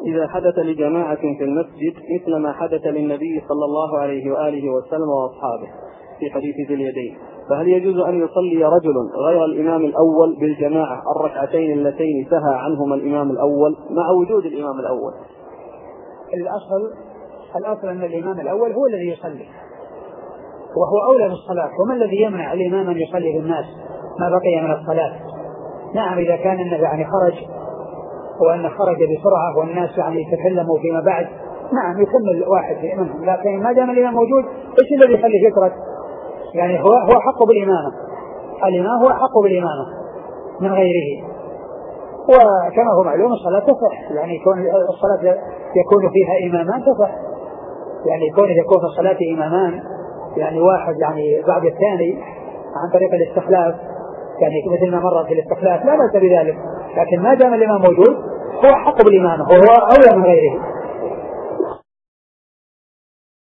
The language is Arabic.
إذا حدث لجماعة في المسجد مثل ما حدث للنبي صلى الله عليه وآله وسلم وأصحابه في حديث ذي اليدين، فهل يجوز أن يصلي رجل غير الإمام الأول بالجماعة الركعتين اللتين سهى عنهما الإمام الأول مع وجود الإمام الأول؟ الأصل أن الإمام الأول هو الذي يصلي وهو أولى بالصلاة، وما الذي يمنع الإمام أن يصلي بالناس ما بقي من الصلاة؟ نعم إذا كان يعني خرج وأن خرج بسرعة والناس يعني يتكلموا فيما بعد نعم يكمل واحد منهم، لكن ما دام الإمام موجود إيش الذي يخليه يترك؟ يعني هو حق بالإمامة، الإمام هو حق بالإمامة من غيره. وكما هو معلوم الصلاة تصح، يعني يكون الصلاة يكون فيها إمامان تصح، يعني يكون في الصلاة إمامان يعني واحد يعني بعد الثاني عن طريق الاستخلاف، يعني مثل ما مر في الاستخلاف لا بأس بذلك، لكن ما دام الإمام موجود هو حق بالإمامة وهو أولى من غيره.